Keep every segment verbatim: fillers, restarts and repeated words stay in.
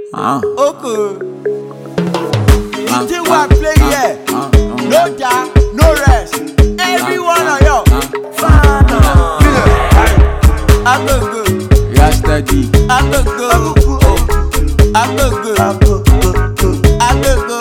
Ah. Okay. Ah. You think I play here? Ah. No down, no rest. Everyone on yo. Fana. I go good. Yeah, steady. I go good. I go good. I go good. I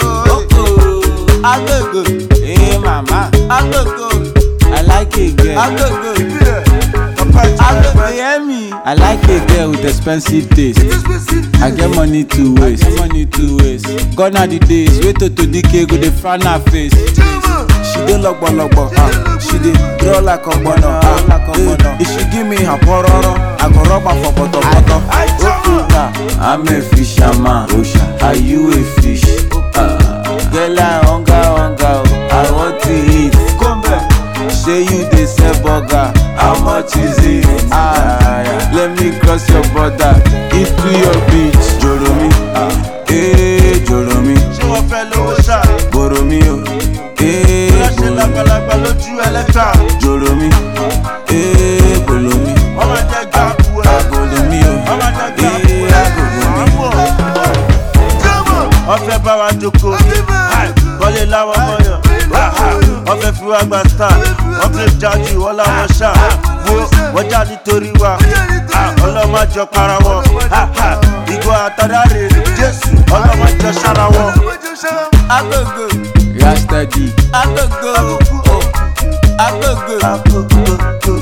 go good. Hey, mama. I go good. I like a girl. I go good. I go good. Hear me? I like a girl with expensive taste. I get money to waste. I get money to waste. Gone are the days. Wait till to decay go dey frown her face. She dey logbo logbo. Ah. She dey draw like a bono. Ah. If she give me her pororo, I go rub her for butter butter. I'm a fisherman. Are you a fish? Uh, girl, I hunger hunger. I want to eat. Come back. Say you dey sell burger. How much is it? Ah, yeah. Let me cross your border into your beach. Joromi, ah, eh, Joromi. Ṣé wọ́n fẹ́ lówó ṣá? Boromi, oh, eh, Láṣẹ lágbàlagbà lójú ẹlẹ́ta. Joromi, eh, Bolomi. Wọ́n máa jẹ́ gbàgbó ẹ̀. Agolomi, oh, Wọ́n máa jẹ́ eh, gbàgbó ẹ̀. Agolomi. Wọ́n fẹ́ bá wa jókòó. Kọ́lé láwọn mọ̀yàn. Wọ́n fẹ́ fi wá gba star. Wọ́n fi jáde wọ́n láwọn ṣá. Wo wọ́n já nítorí wa. Ọlọ́mọ jọ para wọn. Ìgò àtàdáre Jésù. Ọlọ́mọ jọ ṣára wọn. Agogo. Yeah, steady. Agogo. Agogo. Agogo.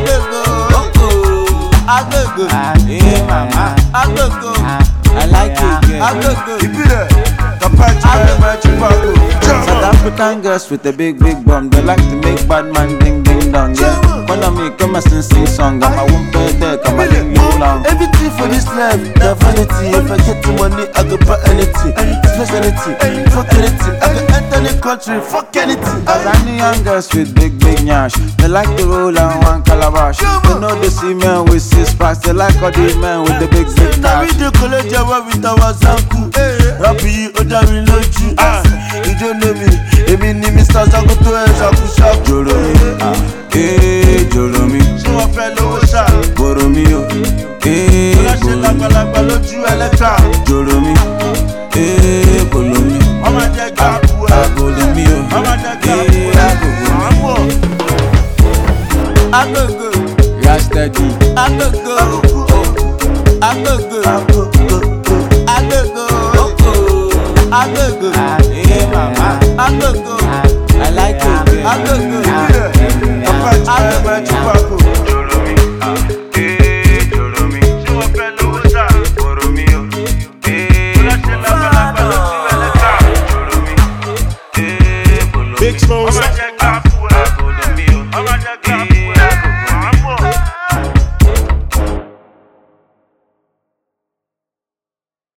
Agogo. Hey, mama. Agogo. I like a girl. Agogo. Ìbílẹ̀. Kàpáàtì ẹ̀rẹ̀mẹ̀tì pàgò. South African girls with a big, big bum. They like to make bad man ding, ding, dong. Yeah. Follow me, come and sing, sing song. I'm a one pair there, come and ding, you long. Everything for this life, the vanity. If I get the money, I go buy anything. Express anything, fuck anything. I go enter the country, fuck anything. Cause I know young girls with big, big nyash. They like to roll on one calabash. They know they see men with six packs. They like all the men with the big, big Now we cash. the college with our zanku. Rapi oda mi loju. You don't know me, èmi ni Mister Zagoto ẹ̀ ṣàkúṣàkú. Joromi, ah, eh, Joromi. Ṣé wọ́n fẹ́ lówó ṣá? Boromi, oh, eh, Láṣẹ Boromi. lágbàlagbà lójú ẹlẹ́ta. Joromi, eh, Bolomi. Wọ́n máa jẹ́ gbàgbó ẹ̀. Agolomi, oh, Wọ́n máa jẹ́ gbàgbó eh, ẹ̀. Agolomi. Agogo. Yeah, steady. Agogo. Agogo. Agogo. Agogo. Hey, mama. Agogo. I like a girl. Agogo. Kàpáàtì ẹ̀rẹ̀mẹ̀tì pàgò.